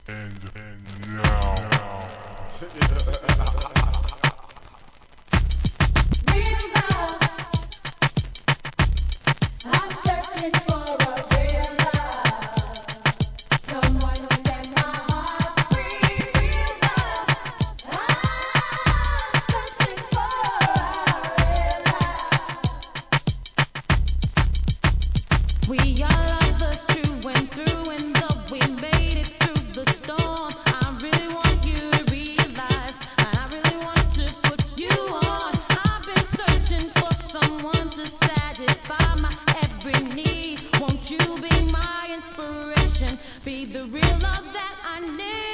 And now. Real love, I'm searching for a real love, someone who set my heart free. Real love, I'm searching for a real love. We are lovers true and through, and though we made it through the storm, I really want you to realize, I really want to put you on. I've been searching for someone to satisfy my every need. Won't you be my inspiration? Be the real love that I need.